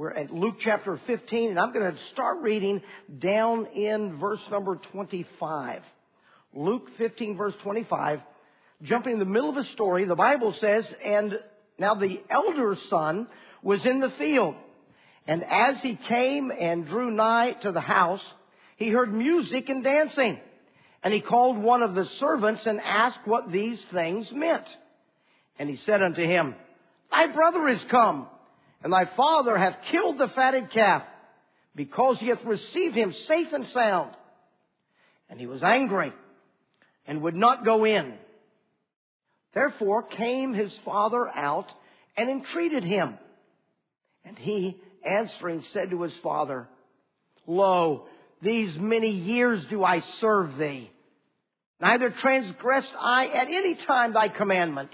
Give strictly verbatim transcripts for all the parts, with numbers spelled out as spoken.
We're at Luke chapter fifteen, and I'm going to start reading down in verse number twenty-five. Luke fifteen, verse twenty-five. Jumping in the middle of a story, the Bible says, and now the elder son was in the field. And as he came and drew nigh to the house, he heard music and dancing. And he called one of the servants and asked what these things meant. And he said unto him, Thy brother is come, and thy father hath killed the fatted calf, because he hath received him safe and sound. And he was angry, and would not go in. Therefore came his father out, and entreated him. And he, answering, said to his father, Lo, these many years do I serve thee. Neither transgressed I at any time thy commandment.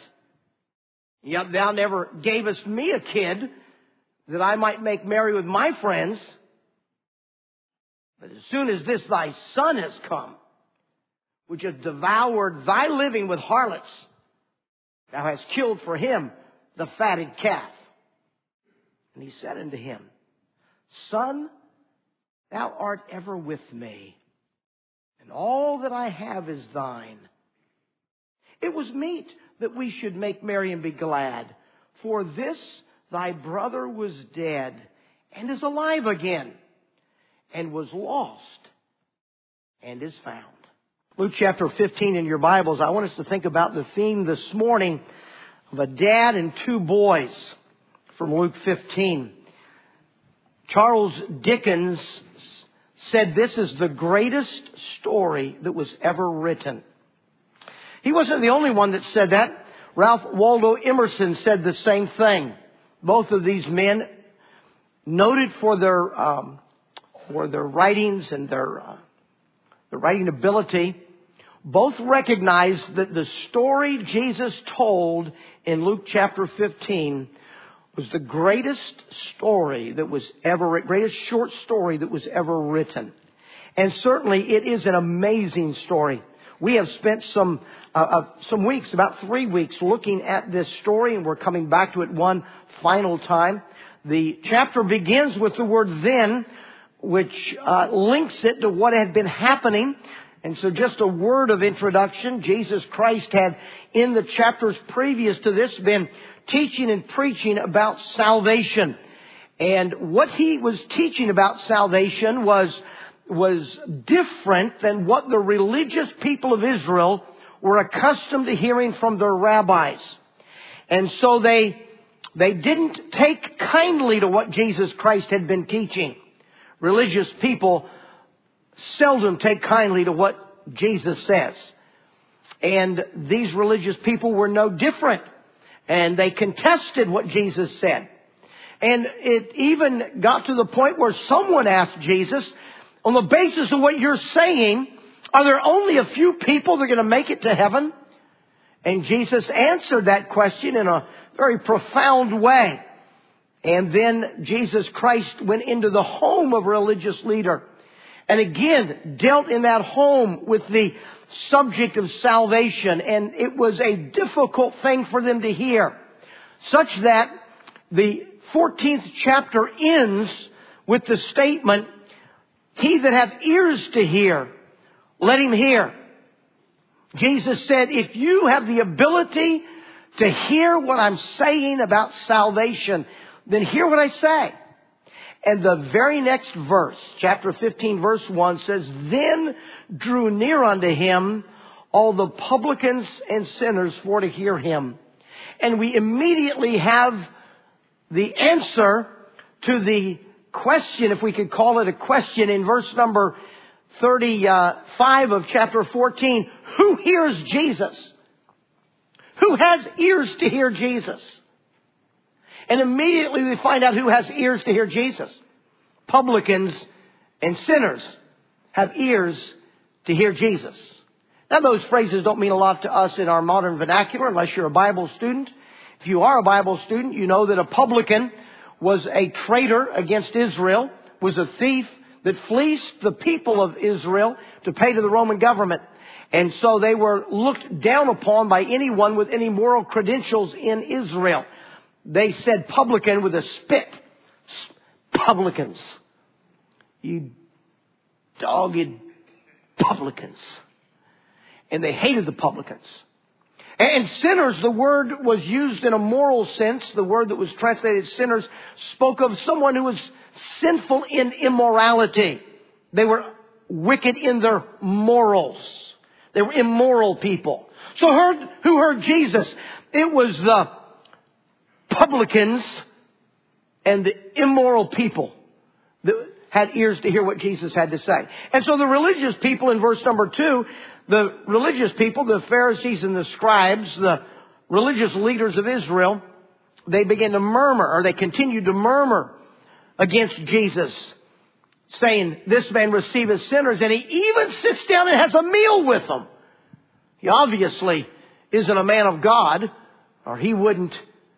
Yet thou never gavest me a kid, that I might make merry with my friends. But as soon as this thy son has come, which hath devoured thy living with harlots, thou hast killed for him the fatted calf. And he said unto him, Son, thou art ever with me, and all that I have is thine. It was meet that we should make merry and be glad, for this thy brother was dead, and is alive again, and was lost, and is found. Luke chapter fifteen in your Bibles, I want us to think about the theme this morning of a dad and two boys from Luke fifteen. Charles Dickens said this is the greatest story that was ever written. He wasn't the only one that said that. Ralph Waldo Emerson said the same thing. Both of these men, noted for their um, for their writings and their uh, their writing ability, both recognized that the story Jesus told in Luke chapter fifteen was the greatest story that was ever, greatest short story that was ever written. And certainly it is an amazing story. We have spent some uh, uh, some weeks, about three weeks, looking at this story, and we're coming back to it one final time. The chapter begins with the word then, which uh, links it to what had been happening. And so just a word of introduction. Jesus Christ had, in the chapters previous to this, been teaching and preaching about salvation. And what he was teaching about salvation was was different than what the religious people of Israel were accustomed to hearing from their rabbis. And so they they didn't take kindly to what Jesus Christ had been teaching. Religious people seldom take kindly to what Jesus says. And these religious people were no different. And they contested what Jesus said. And it even got to the point where someone asked Jesus, on the basis of what you're saying, are there only a few people that are going to make it to heaven? And Jesus answered that question in a very profound way. And then Jesus Christ went into the home of a religious leader. And again, dealt in that home with the subject of salvation. And it was a difficult thing for them to hear. Such that the fourteenth chapter ends with the statement, He that hath ears to hear, let him hear. Jesus said, if you have the ability to hear what I'm saying about salvation, then hear what I say. And the very next verse, chapter fifteen, verse one, says, Then drew near unto him all the publicans and sinners for to hear him. And we immediately have the answer to the question, if we could call it a question, in verse number thirty-five of chapter fourteen. Who hears Jesus? Who has ears to hear Jesus? And immediately we find out who has ears to hear Jesus. Publicans and sinners have ears to hear Jesus. Now those phrases don't mean a lot to us in our modern vernacular unless you're a Bible student. If you are a Bible student, you know that a publican was a traitor against Israel, was a thief that fleeced the people of Israel to pay to the Roman government. And so they were looked down upon by anyone with any moral credentials in Israel. They said publican with a spit, publicans. You dogged publicans. And they hated the publicans. And sinners, the word was used in a moral sense. The word that was translated sinners spoke of someone who was sinful in immorality. They were wicked in their morals. They were immoral people. So heard, who heard Jesus? It was the publicans and the immoral people that had ears to hear what Jesus had to say. And so the religious people in verse number two, the religious people, the Pharisees and the scribes, the religious leaders of Israel, they began to murmur, or they continued to murmur against Jesus, saying, this man receiveth sinners, and he even sits down and has a meal with them. He obviously isn't a man of God, or he wouldn't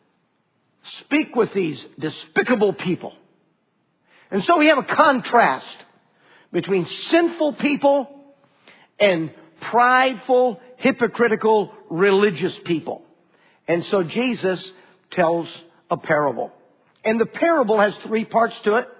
speak with these despicable people. And so we have a contrast between sinful people and prideful, hypocritical, religious people. And so Jesus tells a parable. And the parable has three parts to it.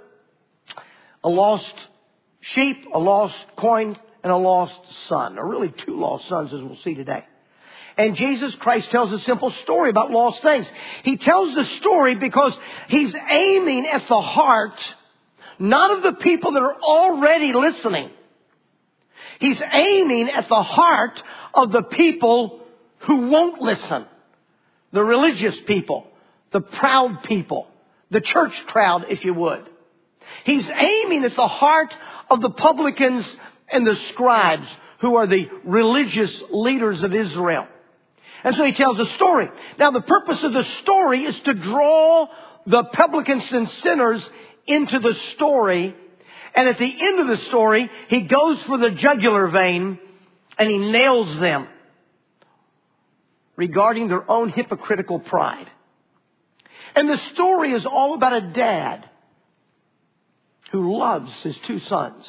A lost sheep, a lost coin, and a lost son. Or really two lost sons, as we'll see today. And Jesus Christ tells a simple story about lost things. He tells the story because he's aiming at the heart, not of the people that are already listening. He's aiming at the heart of the people who won't listen. The religious people, the proud people, the church crowd, if you would. He's aiming at the heart of the publicans and the scribes, who are the religious leaders of Israel. And so he tells a story. Now, the purpose of the story is to draw the publicans and sinners into the story. And at the end of the story, he goes for the jugular vein and he nails them regarding their own hypocritical pride. And the story is all about a dad who loves his two sons.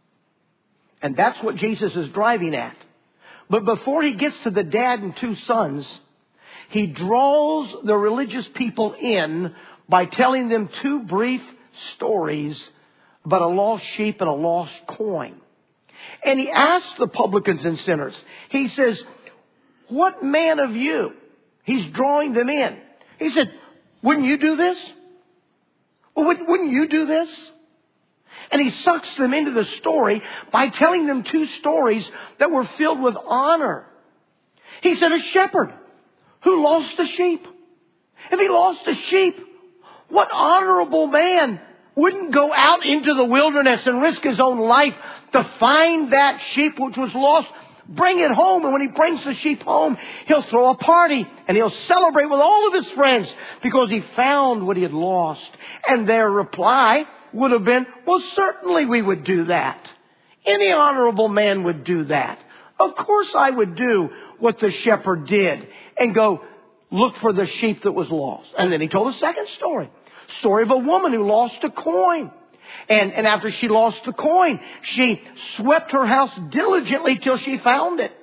And that's what Jesus is driving at. But before he gets to the dad and two sons, he draws the religious people in by telling them two brief stories about a lost sheep and a lost coin. And he asks the publicans and sinners, he says, what man of you? He's drawing them in. He said, wouldn't you do this? Well, wouldn't you do this? And he sucks them into the story by telling them two stories that were filled with honor. He said, a shepherd who lost a sheep. If he lost a sheep, what honorable man wouldn't go out into the wilderness and risk his own life to find that sheep which was lost, bring it home, and when he brings the sheep home, he'll throw a party and he'll celebrate with all of his friends because he found what he had lost. And their reply would have been, well, certainly we would do that. Any honorable man would do that. Of course I would do what the shepherd did and go look for the sheep that was lost. And then he told a second story. Story of a woman who lost a coin. And, and after she lost the coin, she swept her house diligently till she found it.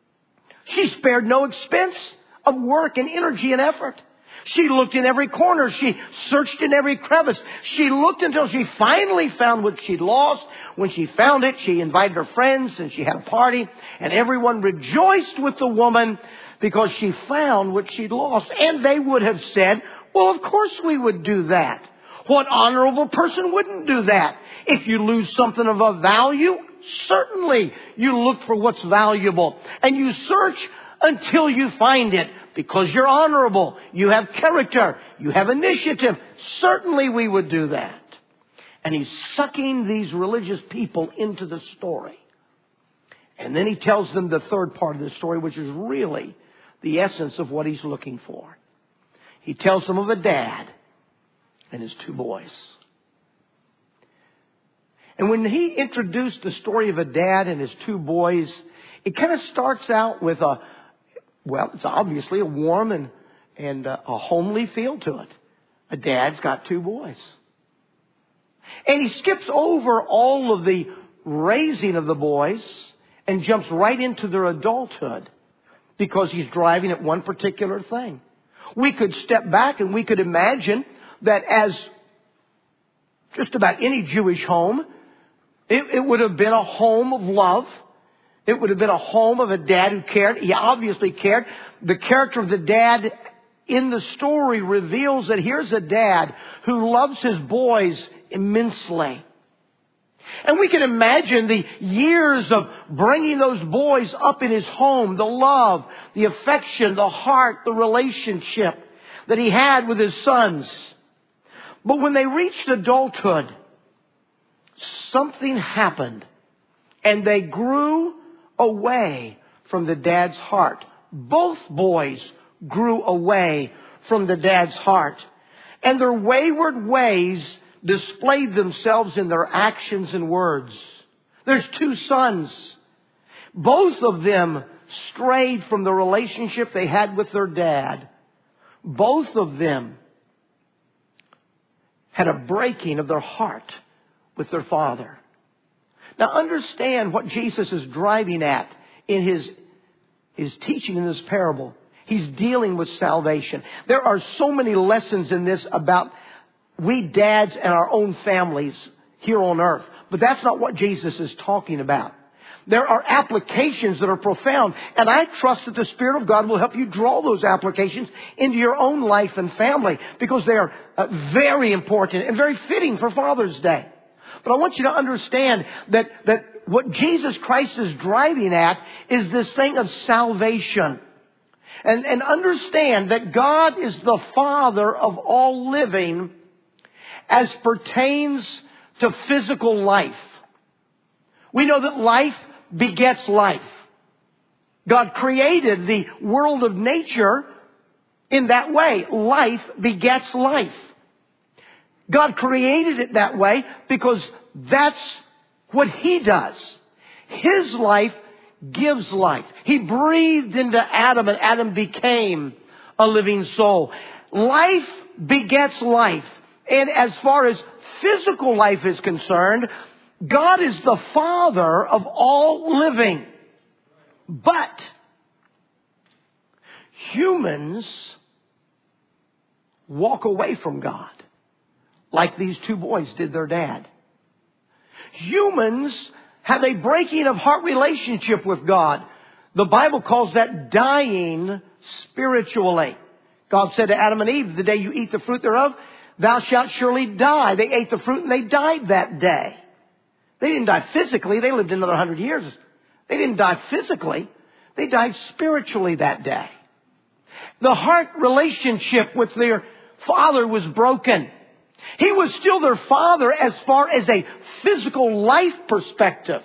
She spared no expense of work and energy and effort. She looked in every corner. She searched in every crevice. She looked until she finally found what she'd lost. When she found it, she invited her friends and she had a party. And everyone rejoiced with the woman because she found what she'd lost. And they would have said, well, of course we would do that. What honorable person wouldn't do that? If you lose something of a value, certainly you look for what's valuable. And you search until you find it. Because you're honorable. You have character. You have initiative. Certainly we would do that. And he's sucking these religious people into the story. And then he tells them the third part of the story, which is really the essence of what he's looking for. He tells them of a dad and his two boys. And when he introduced the story of a dad and his two boys, it kind of starts out with a, well, it's obviously a warm and, and a homely feel to it. A dad's got two boys. And he skips over all of the raising of the boys and jumps right into their adulthood because he's driving at one particular thing. We could step back and we could imagine that as just about any Jewish home. It, it would have been a home of love. It would have been a home of a dad who cared. He obviously cared. The character of the dad in the story reveals that here's a dad who loves his boys immensely. And we can imagine the years of bringing those boys up in his home, the love, the affection, the heart, the relationship that he had with his sons. But when they reached adulthood, something happened and they grew away from the dad's heart. Both boys grew away from the dad's heart. And their wayward ways displayed themselves in their actions and words. There's two sons. Both of them strayed from the relationship they had with their dad. Both of them had a breaking of their heart with their father. Now understand what Jesus is driving at in his, his teaching in this parable. He's dealing with salvation. There are so many lessons in this about we dads and our own families here on earth. But that's not what Jesus is talking about. There are applications that are profound. And I trust that the Spirit of God will help you draw those applications into your own life and family. Because they are uh, very important and very fitting for Father's Day. But I want you to understand that, that what Jesus Christ is driving at is this thing of salvation. And, and understand that God is the Father of all living as pertains to physical life. We know that life begets life. God created the world of nature in that way. Life begets life. God created it that way because that's what He does. His life gives life. He breathed into Adam and Adam became a living soul. Life begets life. And as far as physical life is concerned, God is the Father of all living. But humans walk away from God, like these two boys did their dad. Humans have a breaking of heart relationship with God. The Bible calls that dying spiritually. God said to Adam and Eve, the day you eat the fruit thereof, thou shalt surely die. They ate the fruit and they died that day. They didn't die physically. They lived another hundred years. They didn't die physically. They died spiritually that day. The heart relationship with their father was broken. He was still their father as far as a physical life perspective.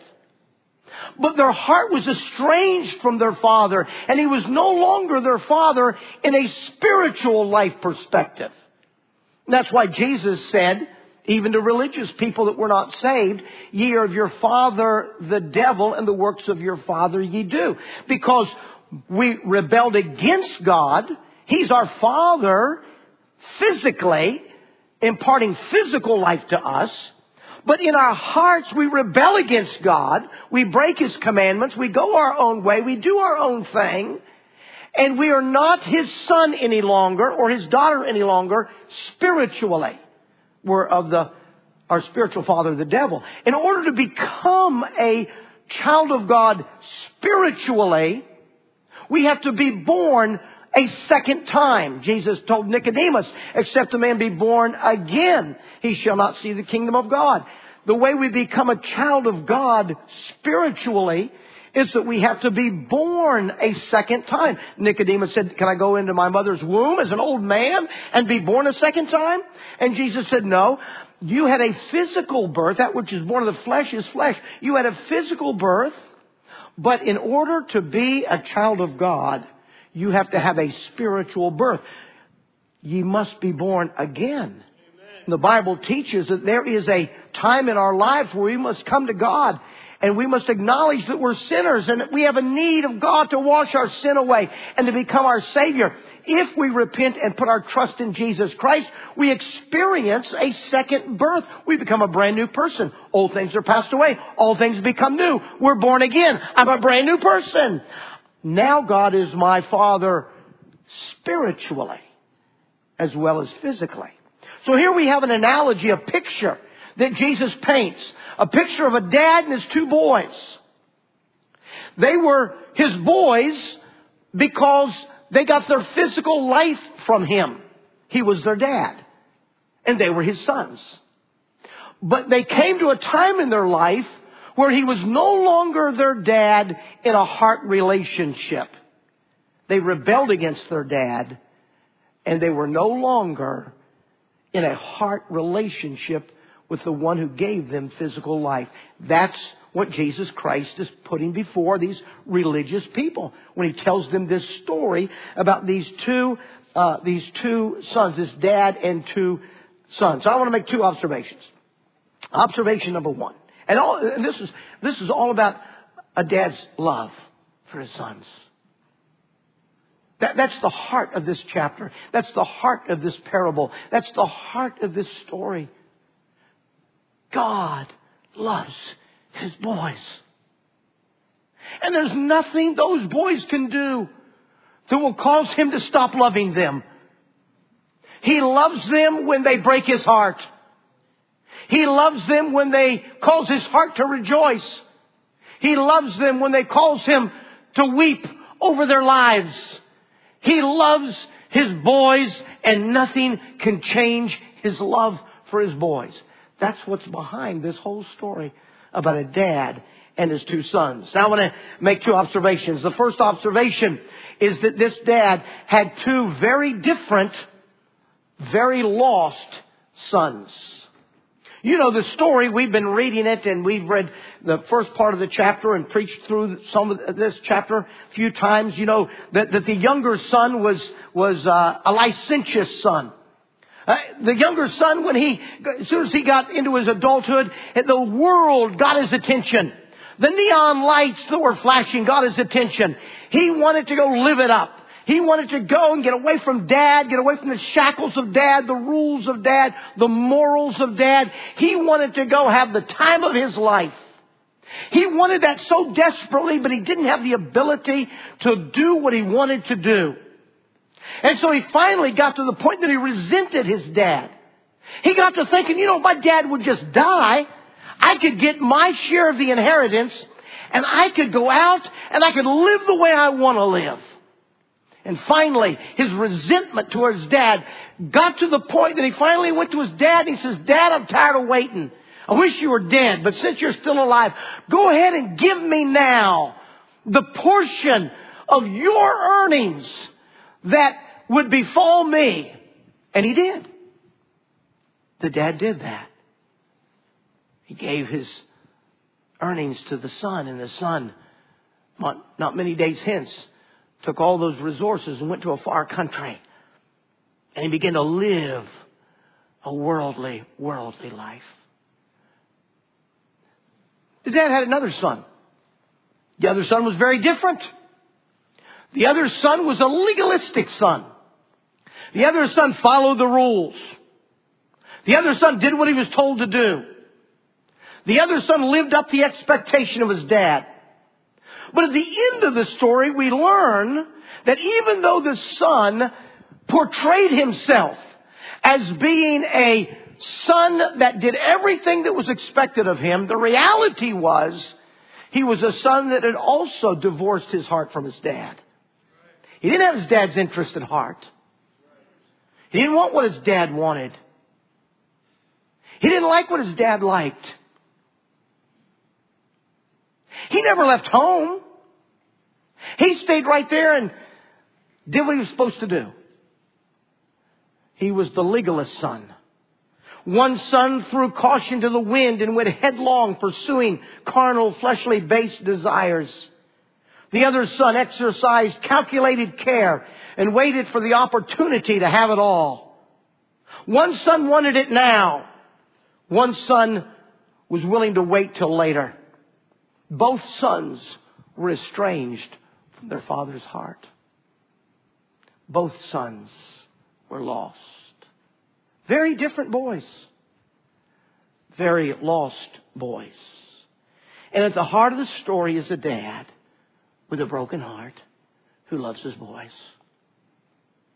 But their heart was estranged from their father, and he was no longer their father in a spiritual life perspective. And that's why Jesus said, even to religious people that were not saved, ye are of your father the devil, and the works of your father ye do. Because we rebelled against God. He's our father physically, imparting physical life to us. But in our hearts, we rebel against God. We break His commandments. We go our own way. We do our own thing. And we are not His son any longer or His daughter any longer spiritually. We're of the, our spiritual father, the devil. In order to become a child of God spiritually, we have to be born a second time. Jesus told Nicodemus, except a man be born again, he shall not see the kingdom of God. The way we become a child of God spiritually is that we have to be born a second time. Nicodemus said, can I go into my mother's womb as an old man and be born a second time? And Jesus said, no. You had a physical birth. That which is born of the flesh is flesh. You had a physical birth. But in order to be a child of God, you have to have a spiritual birth. Ye must be born again. Amen. The Bible teaches that there is a time in our lives where we must come to God. And we must acknowledge that we're sinners and that we have a need of God to wash our sin away and to become our Savior. If we repent and put our trust in Jesus Christ, we experience a second birth. We become a brand new person. Old things are passed away. All things become new. We're born again. I'm a brand new person. Now God is my Father spiritually as well as physically. So here we have an analogy, a picture that Jesus paints. A picture of a dad and his two boys. They were his boys because they got their physical life from him. He was their dad. And they were his sons. But they came to a time in their life where he was no longer their dad in a heart relationship. They rebelled against their dad, and they were no longer in a heart relationship with the one who gave them physical life. That's what Jesus Christ is putting before these religious people when he tells them this story about these two, uh, these two sons, this dad and two sons. So I want to make two observations. Observation number one. And, all, and this is, this is all about a dad's love for his sons. That, that's the heart of this chapter. That's the heart of this parable. That's the heart of this story. God loves his boys. And there's nothing those boys can do that will cause him to stop loving them. He loves them when they break his heart. He loves them when they cause his heart to rejoice. He loves them when they cause him to weep over their lives. He loves his boys, and nothing can change his love for his boys. That's what's behind this whole story about a dad and his two sons. Now I want to make two observations. The first observation is that this dad had two very different, very lost sons. You know the story. We've been reading it, and we've read the first part of the chapter and preached through some of this chapter a few times. You know that, that the younger son was was uh, a licentious son. Uh, the younger son, when he, as soon as he got into his adulthood, the world got his attention. The neon lights that were flashing got his attention. He wanted to go live it up. He wanted to go and get away from dad, get away from the shackles of dad, the rules of dad, the morals of dad. He wanted to go have the time of his life. He wanted that so desperately, but he didn't have the ability to do what he wanted to do. And so he finally got to the point that he resented his dad. He got to thinking, you know, if my dad would just die, I could get my share of the inheritance, and I could go out and I could live the way I want to live. And finally, his resentment towards dad got to the point that he finally went to his dad and he says, Dad, I'm tired of waiting. I wish you were dead, but since you're still alive, go ahead and give me now the portion of your earnings that would befall me. And he did. The dad did that. He gave his earnings to the son, and the son, not, not many days hence, took all those resources and went to a far country. And he began to live a worldly, worldly life. The dad had another son. The other son was very different. The other son was a legalistic son. The other son followed the rules. The other son did what he was told to do. The other son lived up the expectation of his dad. But at the end of the story, we learn that even though the son portrayed himself as being a son that did everything that was expected of him, the reality was he was a son that had also divorced his heart from his dad. He didn't have his dad's interest at heart. He didn't want what his dad wanted. He didn't like what his dad liked. He never left home. He stayed right there and did what he was supposed to do. He was the legalist son. One son threw caution to the wind and went headlong pursuing carnal, fleshly based desires. The other son exercised calculated care and waited for the opportunity to have it all. One son wanted it now. One son was willing to wait till later. Both sons were estranged from their father's heart. Both sons were lost. Very different boys. Very lost boys. And at the heart of the story is a dad with a broken heart who loves his boys.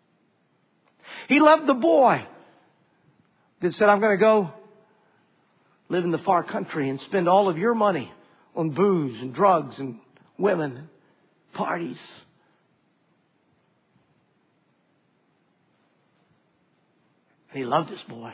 He loved the boy that said, I'm going to go live in the far country and spend all of your money on booze and drugs and women, parties. And he loved his boy.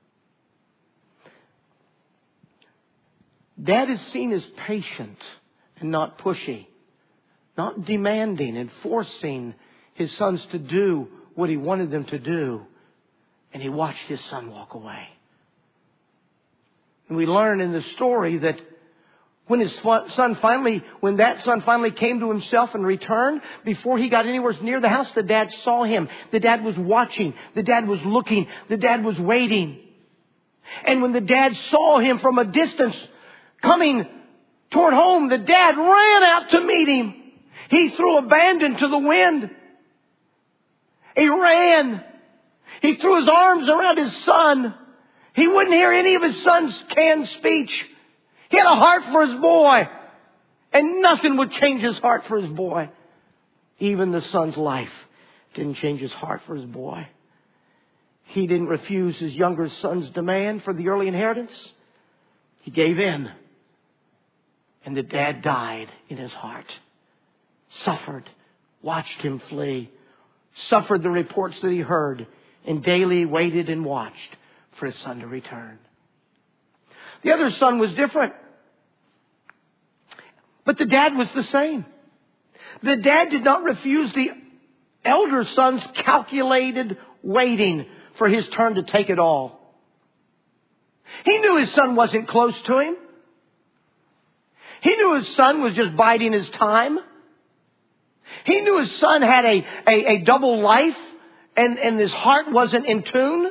Dad is seen as patient and not pushy, not demanding and forcing his sons to do what he wanted them to do. And he watched his son walk away. And we learn in the story that when his son finally, when that son finally came to himself and returned, before he got anywhere near the house, the dad saw him. The dad was watching. The dad was looking. The dad was waiting. And when the dad saw him from a distance coming toward home, the dad ran out to meet him. He threw abandon to the wind. He ran. He threw his arms around his son. He wouldn't hear any of his son's canned speech. He had a heart for his boy. And nothing would change his heart for his boy. Even the son's life didn't change his heart for his boy. He didn't refuse his younger son's demand for the early inheritance. He gave in. And the dad died in his heart. Suffered. Watched him flee. Suffered the reports that he heard. And daily waited and watched for his son to return. The other son was different. But the dad was the same. The dad did not refuse the elder son's calculated waiting for his turn to take it all. He knew his son wasn't close to him. He knew his son was just biding his time. He knew his son had a, a, a double life and, and his heart wasn't in tune.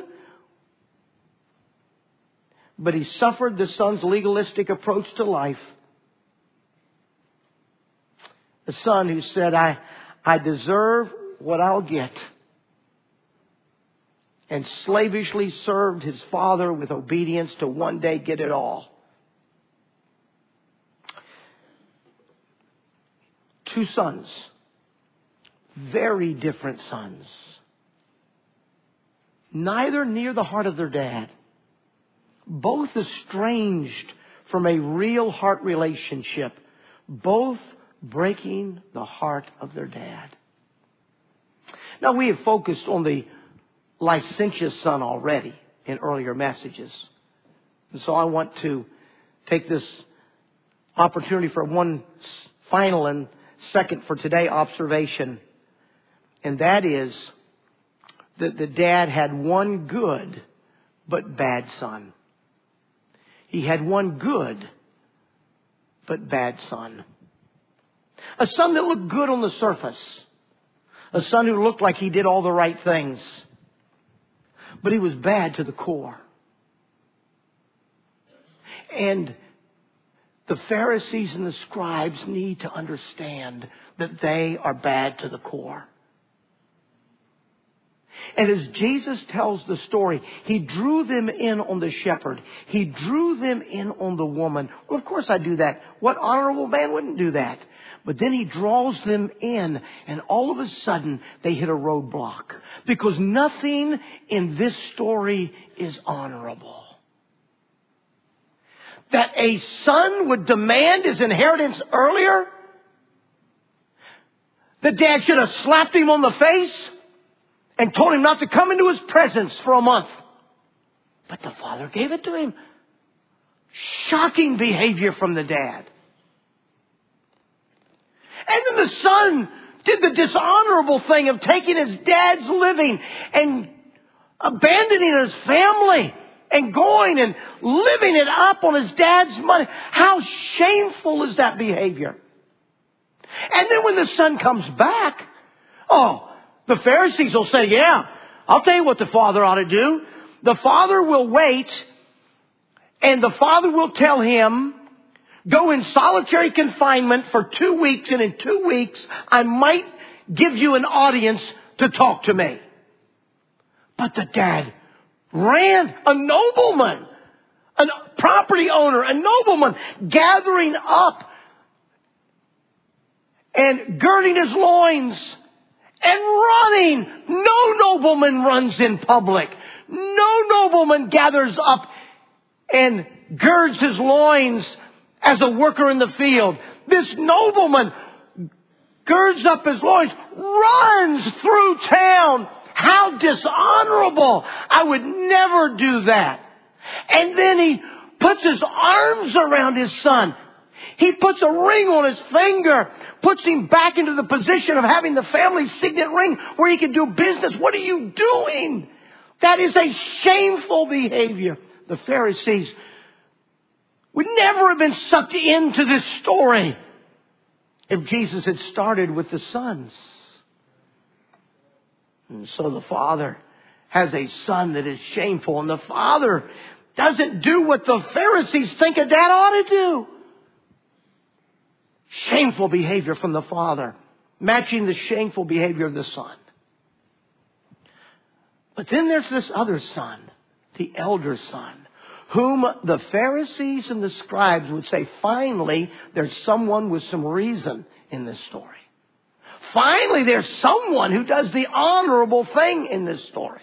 But he suffered the son's legalistic approach to life. The son who said, I, I deserve what I'll get. And slavishly served his father with obedience to one day get it all. Two sons. Very different sons. Neither near the heart of their dad. Both estranged from a real heart relationship. Both breaking the heart of their dad. Now we have focused on the licentious son already in earlier messages. And so I want to take this opportunity for one final and second for today observation. And that is that the dad had one good but bad son. He had one good but bad son. A son that looked good on the surface. A son who looked like he did all the right things. But he was bad to the core. And the Pharisees and the scribes need to understand that they are bad to the core. And as Jesus tells the story, he drew them in on the shepherd. He drew them in on the woman. Well, of course I do that. What honorable man wouldn't do that? But then he draws them in, and all of a sudden they hit a roadblock. Because nothing in this story is honorable. That a son would demand his inheritance earlier? The dad should have slapped him on the face and told him not to come into his presence for a month. But the father gave it to him. Shocking behavior from the dad. And then the son did the dishonorable thing of taking his dad's living and abandoning his family and going and living it up on his dad's money. How shameful is that behavior? And then when the son comes back, oh, the Pharisees will say, yeah, I'll tell you what the father ought to do. The father will wait and the father will tell him, go in solitary confinement for two weeks, and in two weeks, I might give you an audience to talk to me. But the dad ran, a nobleman, a property owner, a nobleman, gathering up and girding his loins and running. No nobleman runs in public. No nobleman gathers up and girds his loins as a worker in the field. This nobleman girds up his loins, runs through town. How dishonorable. I would never do that. And then he puts his arms around his son. He puts a ring on his finger, puts him back into the position of having the family signet ring where he can do business. What are you doing? That is a shameful behavior. The Pharisees would never have been sucked into this story if Jesus had started with the sons. And so the father has a son that is shameful, and the father doesn't do what the Pharisees think a dad ought to do. Shameful behavior from the father, matching the shameful behavior of the son. But then there's this other son, the elder son, whom the Pharisees and the scribes would say, finally, there's someone with some reason in this story. Finally, there's someone who does the honorable thing in this story.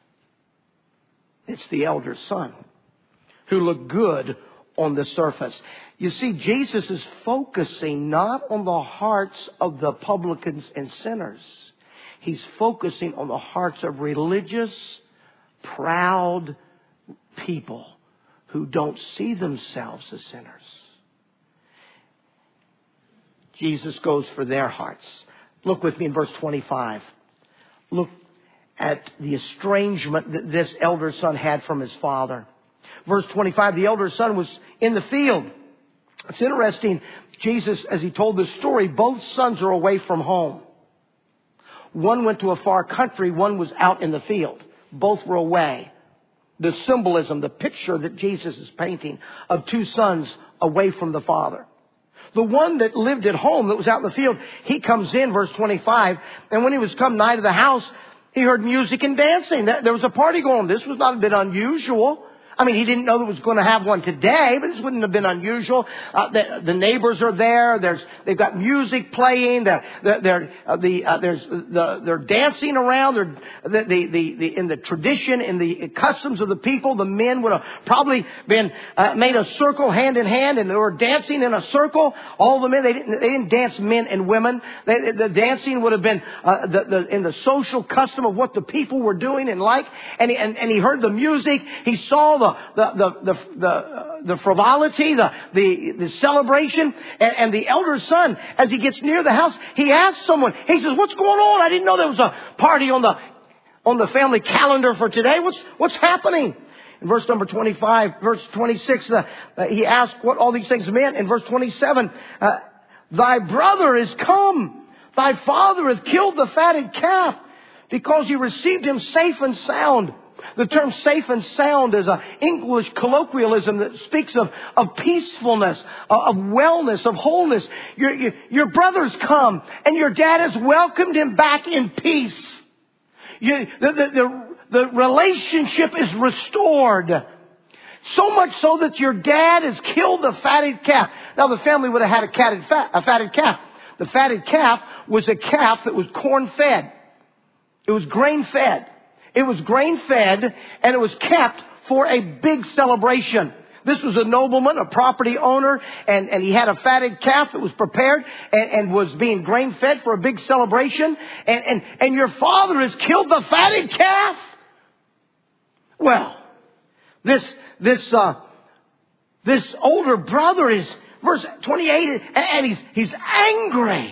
It's the elder son who looked good on the surface. You see, Jesus is focusing not on the hearts of the publicans and sinners. He's focusing on the hearts of religious, proud people who don't see themselves as sinners. Jesus goes for their hearts. Look with me in verse twenty-five. Look at the estrangement that this elder son had from his father. Verse twenty-five, the elder son was in the field. It's interesting. Jesus, as he told this story, both sons are away from home. One went to a far country. One was out in the field. Both were away. The symbolism, the picture that Jesus is painting of two sons away from the father. The one that lived at home, that was out in the field, he comes in, verse twenty-five, and when he was come nigh to the house, he heard music and dancing. There was a party going on. This was not a bit unusual. I mean, he didn't know that was going to have one today, but this wouldn't have been unusual. Uh, the, the neighbors are there. There's, they've got music playing. They're, they're, uh, the, uh, there's, the, they're dancing around. They're, the, the, the, the, in the tradition, in the customs of the people, the men would have probably been, uh, made a circle hand in hand, and they were dancing in a circle. All the men, they didn't, they didn't dance men and women. They, the dancing would have been, uh, the, the, in the social custom of what the people were doing and like. And he, and, and he heard the music. He saw the, The, the, the, the, uh, the frivolity, the, the, the celebration, and, and the elder son, as he gets near the house, he asks someone, he says, what's going on? I didn't know there was a party on the, on the family calendar for today. What's, what's happening? In verse number twenty-five, verse twenty-six, uh, uh, he asked what all these things meant. In verse twenty-seven, uh, thy brother is come. Thy father hath killed the fatted calf because he received him safe and sound. The term safe and sound is an English colloquialism that speaks of, of peacefulness, of wellness, of wholeness. Your, your, your brother's come and your dad has welcomed him back in peace. You, the, the, the, the relationship is restored. So much so that your dad has killed the fatted calf. Now the family would have had a, catted fat, a fatted calf. The fatted calf was a calf that was corn fed. It was grain fed. It was grain fed, and it was kept for a big celebration. This was a nobleman, a property owner, and, and he had a fatted calf that was prepared and, and was being grain fed for a big celebration. And, and, and your father has killed the fatted calf. Well, this, this, uh, this older brother is, verse twenty-eight, and, and he's, he's angry.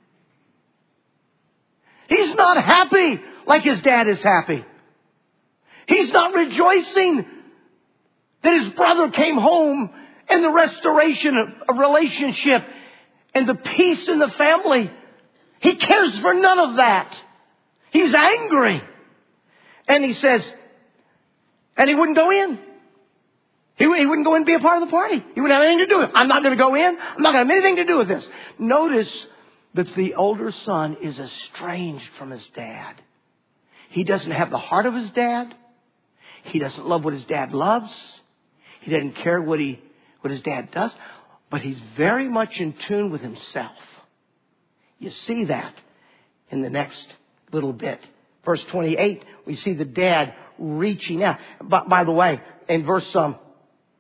He's not happy like his dad is happy. He's not rejoicing that his brother came home and the restoration of a relationship and the peace in the family. He cares for none of that. He's angry. And he says, and he wouldn't go in. He, he wouldn't go in and be a part of the party. He wouldn't have anything to do with it. I'm not going to go in. I'm not going to have anything to do with this. Notice that the older son is estranged from his dad. He doesn't have the heart of his dad. He doesn't love what his dad loves. He doesn't care what he, what his dad does. But he's very much in tune with himself. You see that in the next little bit. Verse twenty-eight, we see the dad reaching out. By, by the way, in verse um,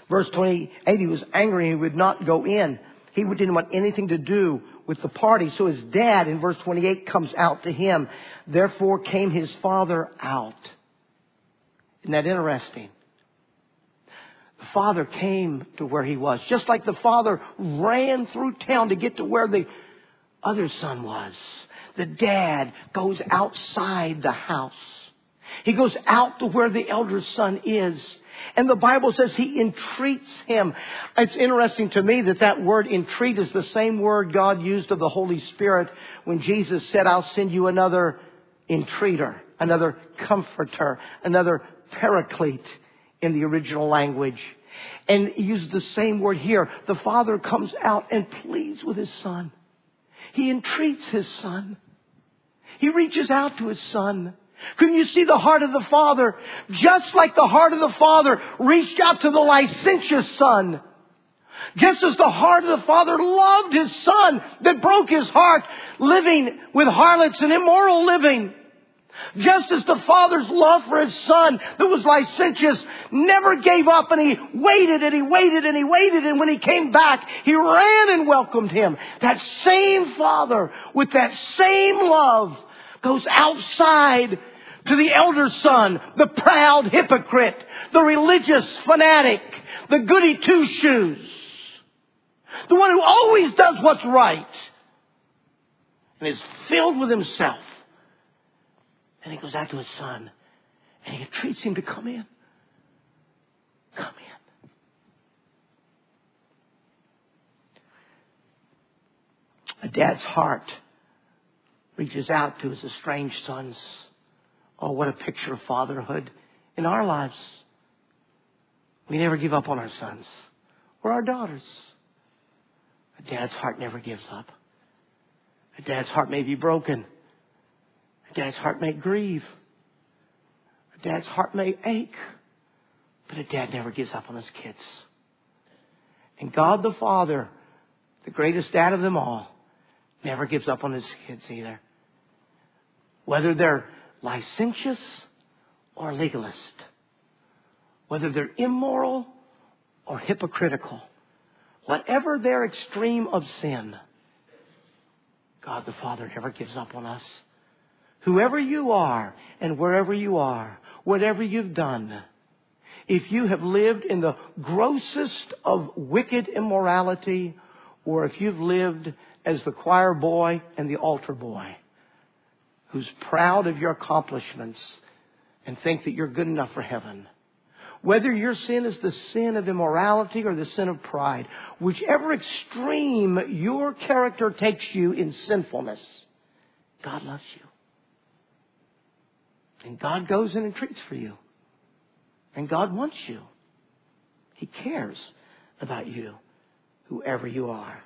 Verse twenty-eight, he was angry. He would not go in. He didn't want anything to do with the party. So his dad, in verse twenty-eight, comes out to him. Therefore came his father out. Isn't that interesting? The father came to where he was. Just like the father ran through town to get to where the other son was. The dad goes outside the house. He goes out to where the elder son is. And the Bible says he entreats him. It's interesting to me that that word entreat is the same word God used of the Holy Spirit when Jesus said, I'll send you another entreater, another comforter, another paraclete in the original language. And he used the same word here. The father comes out and pleads with his son. He entreats his son. He reaches out to his son. Can you see the heart of the father? Just like the heart of the father reached out to the licentious son. Just as the heart of the father loved his son that broke his heart, living with harlots and immoral living. Just as the father's love for his son that was licentious never gave up, and he waited and he waited and he waited, and when he came back, he ran and welcomed him. That same father with that same love goes outside to the elder son, the proud hypocrite, the religious fanatic, the goody two-shoes, the one who always does what's right and is filled with himself. And he goes out to his son and he entreats him to come in. Come in. A dad's heart reaches out to his estranged sons. Oh, what a picture of fatherhood in our lives. We never give up on our sons or our daughters. A dad's heart never gives up. A dad's heart may be broken. A dad's heart may grieve. A dad's heart may ache. But a dad never gives up on his kids. And God the Father, the greatest dad of them all, never gives up on his kids either. Whether they're licentious or legalist. Whether they're immoral or hypocritical. Whatever their extreme of sin, God the Father never gives up on us. Whoever you are and wherever you are, whatever you've done, if you have lived in the grossest of wicked immorality, or if you've lived as the choir boy and the altar boy, who's proud of your accomplishments and think that you're good enough for heaven, whether your sin is the sin of immorality or the sin of pride, whichever extreme your character takes you in sinfulness, God loves you. And God goes and entreats for you. And God wants you. He cares about you, whoever you are.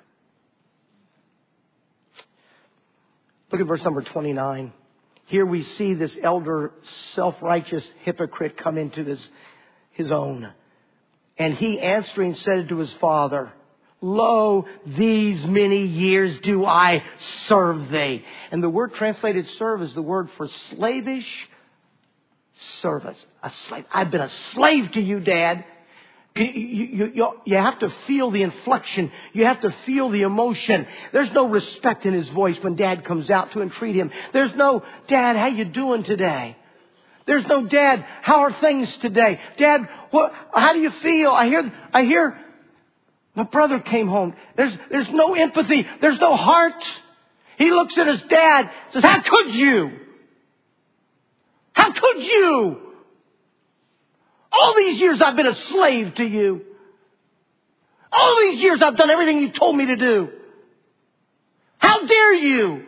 Look at verse number twenty-nine. Here we see this elder, self-righteous hypocrite come into his, his own. And he answering said to his father, Lo, these many years do I serve thee. And the word translated serve is the word for slavish service. A slave. I've been a slave to you, Dad. You, you, you, you have to feel the inflection. You have to feel the emotion. There's no respect in his voice when Dad comes out to entreat him. There's no, Dad, how you doing today? There's no, Dad, how are things today? Dad, what, how do you feel? I hear, I hear my brother came home. There's, there's no empathy. There's no heart. He looks at his dad, says, how could you? How could you? All these years I've been a slave to you. All these years I've done everything you told me to do. How dare you?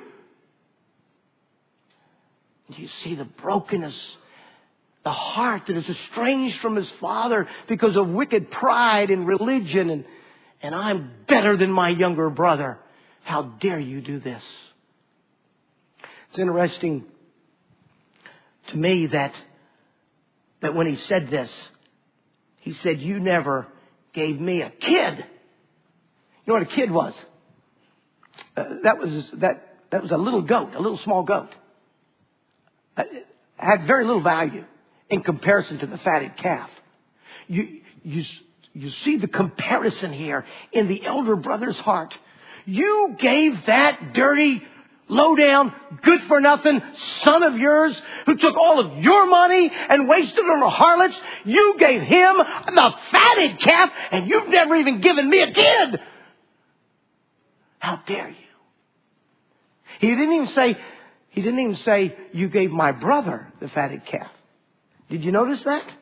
You see the brokenness, the heart that is estranged from his father because of wicked pride and religion. And, and I'm better than my younger brother. How dare you do this? It's interesting to me that that when he said this, he said, you never gave me a kid. You know what a kid was? Uh, that was that that was a little goat, a little small goat. Uh, it had very little value in comparison to the fatted calf. You you You see the comparison here in the elder brother's heart. You gave that dirty, low-down, good-for-nothing son of yours who took all of your money and wasted it on the harlots. You gave him the fatted calf, and you've never even given me a kid. How dare you? He didn't even say, he didn't even say, you gave my brother the fatted calf. Did you notice that?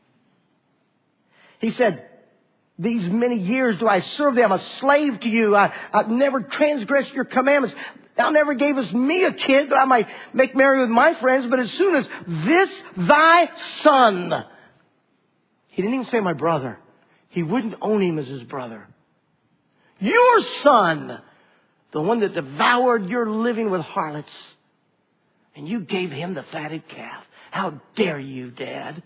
He said, these many years do I serve thee. I'm a slave to you. I, I've never transgressed your commandments. Thou never gavest me a kid that I might make merry with my friends. But as soon as this thy son, he didn't even say my brother. He wouldn't own him as his brother. Your son, the one that devoured your living with harlots, and you gave him the fatted calf. How dare you, Dad?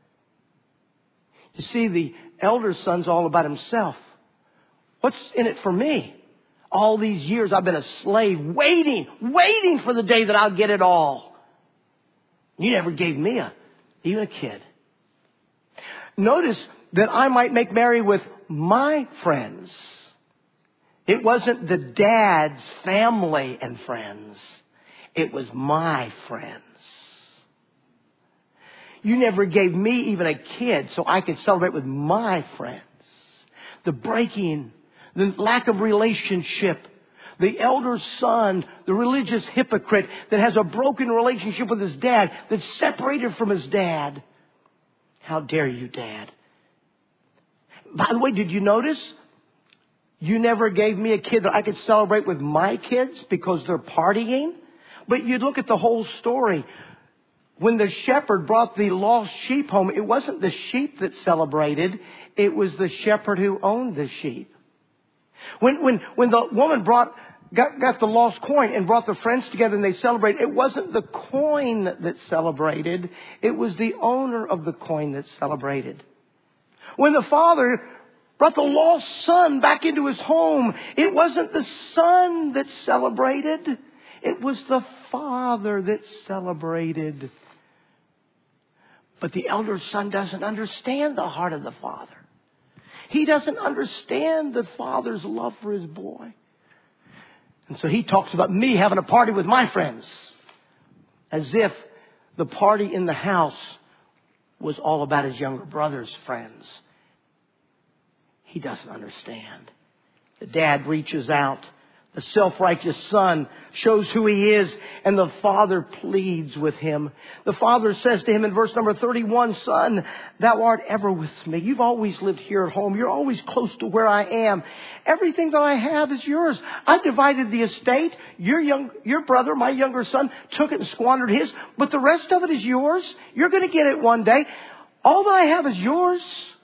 You see, the elder son's all about himself. What's in it for me? All these years I've been a slave, waiting, waiting for the day that I'll get it all. You never gave me a, even a kid. Notice that I might make merry with my friends. It wasn't the dad's family and friends. It was my friends. You never gave me even a kid so I could celebrate with my friends. The breaking, the lack of relationship, the elder son, the religious hypocrite that has a broken relationship with his dad, that's separated from his dad. How dare you, Dad? By the way, did you notice? You never gave me a kid that I could celebrate with my kids because they're partying. But you look at the whole story. When the shepherd brought the lost sheep home, it wasn't the sheep that celebrated. It was the shepherd who owned the sheep. When, when, when the woman brought, got, got the lost coin and brought the friends together and they celebrated, it wasn't the coin that celebrated. It was the owner of the coin that celebrated. When the father brought the lost son back into his home, it wasn't the son that celebrated. It was the father that celebrated. But the elder son doesn't understand the heart of the father. He doesn't understand the father's love for his boy. And so he talks about me having a party with my friends, as if the party in the house was all about his younger brother's friends. He doesn't understand. The dad reaches out. The self-righteous son shows who he is, and the father pleads with him. The father says to him in verse number thirty-one, Son, thou art ever with me. You've always lived here at home. You're always close to where I am. Everything that I have is yours. I divided the estate. Your young, your brother, my younger son, took it and squandered his, but the rest of it is yours. You're going to get it one day. All that I have is yours.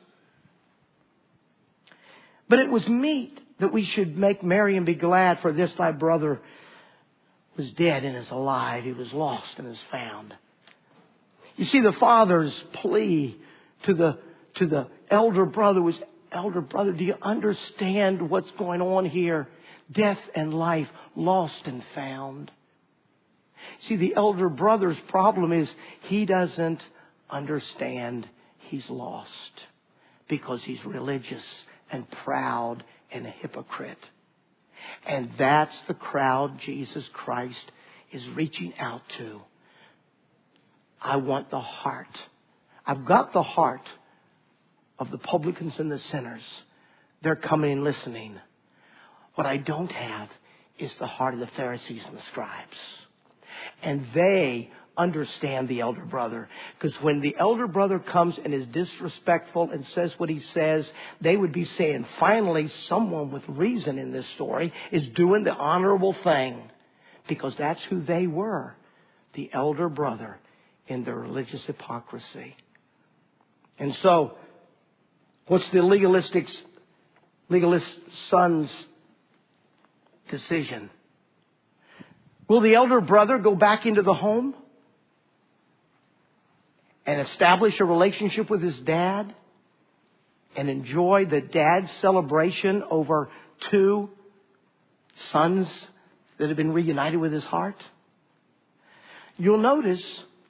But it was meet that we should make merry and be glad, for this thy brother was dead and is alive. He was lost and is found. You see, the father's plea to the, to the elder brother was, elder brother, do you understand what's going on here? Death and life, lost and found. See, the elder brother's problem is he doesn't understand he's lost because he's religious and proud and a hypocrite. And that's the crowd Jesus Christ is reaching out to. I want the heart. I've got the heart of the publicans and the sinners. They're coming and listening. What I don't have is the heart of the Pharisees and the scribes. And they understand the elder brother. Because when the elder brother comes and is disrespectful and says what he says, they would be saying, finally, someone with reason in this story is doing the honorable thing. Because that's who they were. The elder brother in their religious hypocrisy. And so, what's the legalistic, legalist son's decision? Will the elder brother go back into the home and establish a relationship with his dad and enjoy the dad's celebration over two sons that have been reunited with his heart? You'll notice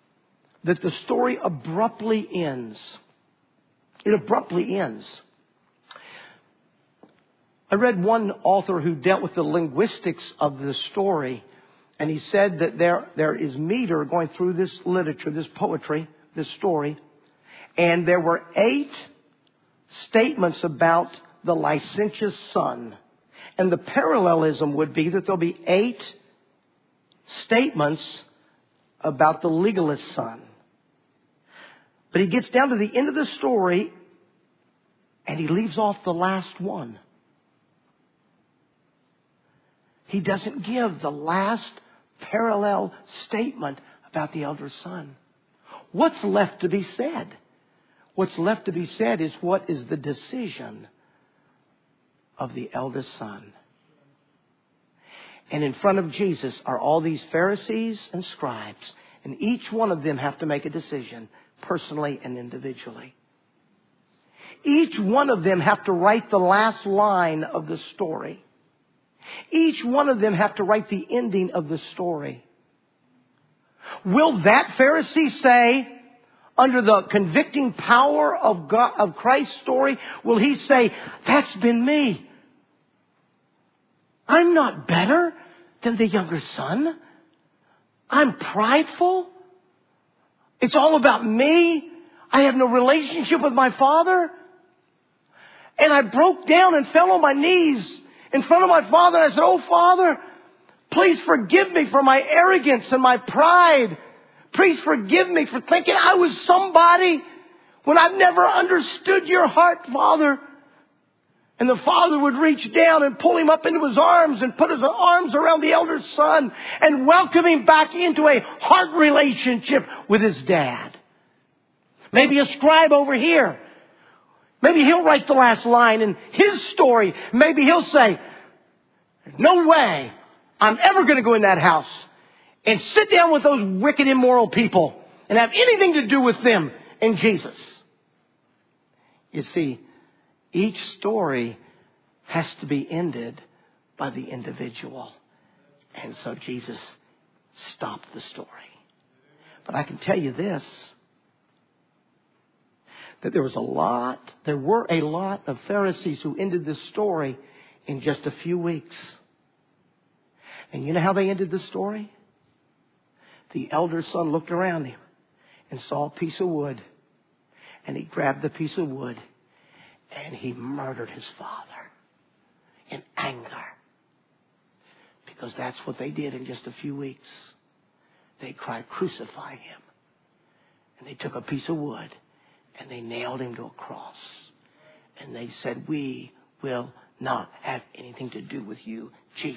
that the story abruptly ends. It abruptly ends. I read one author who dealt with the linguistics of this story, and he said that there, there is meter going through this literature, this poetry, this story, and there were eight statements about the licentious son. And the parallelism would be that there'll be eight statements about the legalist son. But he gets down to the end of the story and he leaves off the last one. He doesn't give the last parallel statement about the elder son. What's left to be said? What's left to be said is what is the decision of the eldest son. And in front of Jesus are all these Pharisees and scribes. And each one of them have to make a decision, personally and individually. Each one of them have to write the last line of the story. Each one of them have to write the ending of the story. Will that Pharisee say, under the convicting power of God, of Christ's story, will he say, that's been me. I'm not better than the younger son. I'm prideful. It's all about me. I have no relationship with my father. And I broke down and fell on my knees in front of my father. And I said, oh, Father, please forgive me for my arrogance and my pride. Please forgive me for thinking I was somebody when I've never understood your heart, Father. And the father would reach down and pull him up into his arms and put his arms around the elder son and welcome him back into a heart relationship with his dad. Maybe a scribe over here. Maybe he'll write the last line in his story. Maybe he'll say, there's no way I'm ever going to go in that house and sit down with those wicked, immoral people and have anything to do with them and Jesus. You see, each story has to be ended by the individual. And so Jesus stopped the story. But I can tell you this, that there was a lot, there were a lot of Pharisees who ended this story in just a few weeks. And you know how they ended the story? The elder son looked around him and saw a piece of wood. And he grabbed the piece of wood and he murdered his father in anger. Because that's what they did in just a few weeks. They cried, crucify him. And they took a piece of wood and they nailed him to a cross. And they said, we will not have anything to do with you, Jesus.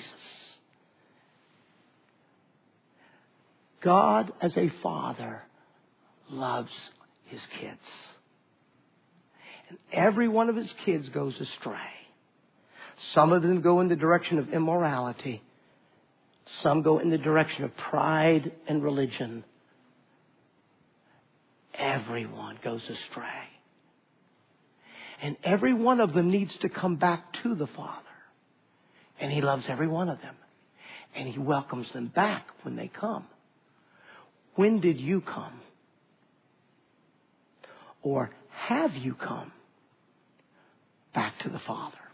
God, as a father, loves his kids. And every one of his kids goes astray. Some of them go in the direction of immorality. Some go in the direction of pride and religion. Everyone goes astray. And every one of them needs to come back to the Father. And he loves every one of them. And he welcomes them back when they come. When did you come? Or have you come back to the Father?